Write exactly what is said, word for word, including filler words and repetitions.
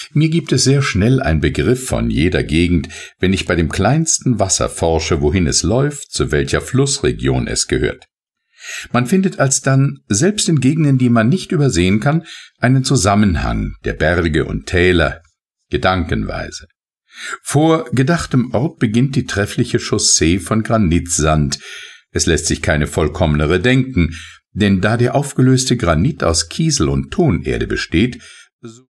Mir gibt es sehr schnell einen Begriff von jeder Gegend, wenn ich bei dem kleinsten Wasser forsche, wohin es läuft, zu welcher Flussregion es gehört. Man findet alsdann, selbst in Gegenden, die man nicht übersehen kann, einen Zusammenhang der Berge und Täler, gedankenweise. Vor gedachtem Ort beginnt die treffliche Chaussee von Granitsand. Es lässt sich keine vollkommenere denken, denn da der aufgelöste Granit aus Kiesel und Tonerde besteht,